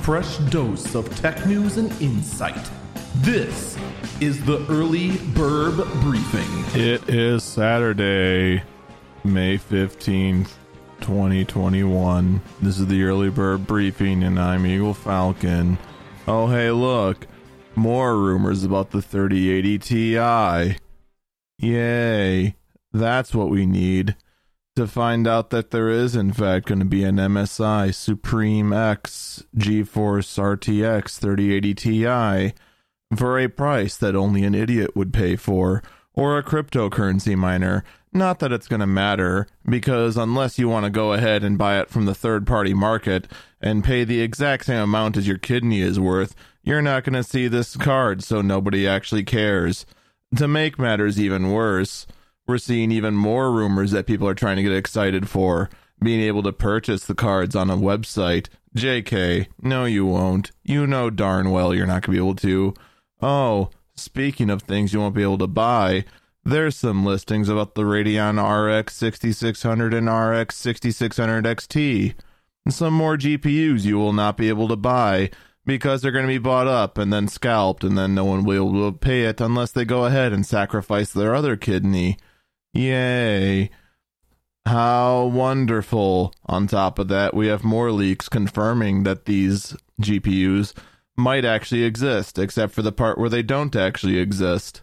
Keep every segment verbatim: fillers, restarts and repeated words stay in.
fresh dose of tech news and insight. This is the Early Burb Briefing. It is Saturday, May fifteenth, twenty twenty-one. This is the Early Burb Briefing, and I'm Eagle Falcon. Oh, hey, look. More rumors about the thirty eighty Ti. Yay. That's what we need to find out that there is, in fact, going to be an M S I Supreme X GeForce R T X thirty eighty Ti for a price that only an idiot would pay for, or a cryptocurrency miner. Not that it's going to matter, because unless you want to go ahead and buy it from the third-party market and pay the exact same amount as your kidney is worth, you're not going to see this card, so nobody actually cares. To make matters even worse, we're seeing even more rumors that people are trying to get excited for, being able to purchase the cards on a website. J K, no you won't. You know darn well you're not going to be able to. Oh, speaking of things you won't be able to buy, there's some listings about the Radeon R X sixty-six hundred and R X sixty-six hundred X T. And some more G P Us you will not be able to buy because they're going to be bought up and then scalped, and then no one will be able to pay it unless they go ahead and sacrifice their other kidney. Yay. How wonderful. On top of that, we have more leaks confirming that these G P Us might actually exist, except for the part where they don't actually exist.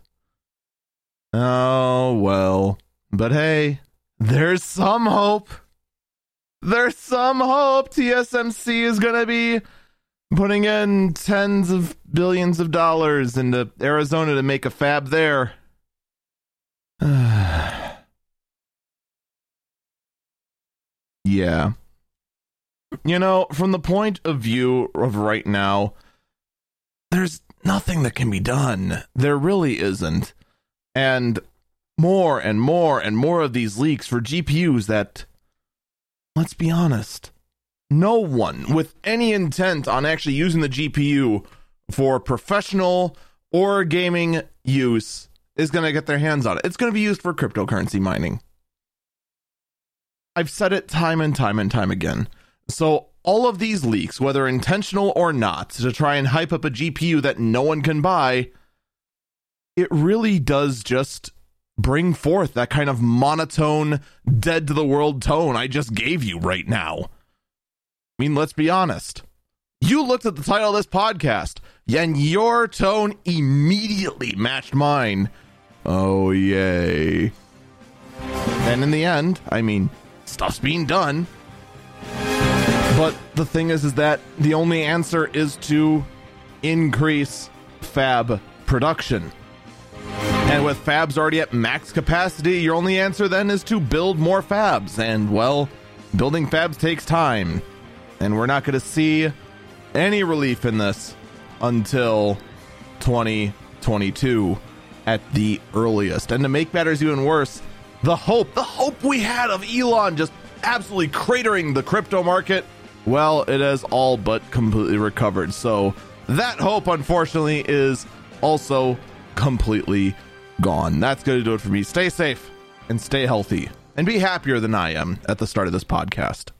Oh, well. But hey, there's some hope. There's some hope. T S M C is going to be putting in tens of billions of dollars into Arizona to make a fab there. Yeah. You know, from the point of view of right now, there's nothing that can be done. There really isn't. And more and more and more of these leaks for G P Us that, let's be honest, no one with any intent on actually using the G P U for professional or gaming use is going to get their hands on it. It's going to be used for cryptocurrency mining. I've said it time and time and time again. So all of these leaks, whether intentional or not, to try and hype up a G P U that no one can buy, it really does just bring forth that kind of monotone, dead to the world tone I just gave you right now. I mean, let's be honest. You looked at the title of this podcast, and your tone immediately matched mine. Oh, yay. And in the end, I mean, stuff's being done. But the thing is, is that the only answer is to increase fab production. And with fabs already at max capacity, your only answer then is to build more fabs. And, well, building fabs takes time. And we're not going to see any relief in this until twenty twenty-two at the earliest. And to make matters even worse, the hope, the hope we had of Elon just absolutely cratering the crypto market, well, it has all but completely recovered. So that hope, unfortunately, is also completely gone. That's going to do it for me. Stay safe and stay healthy and be happier than I am at the start of this podcast.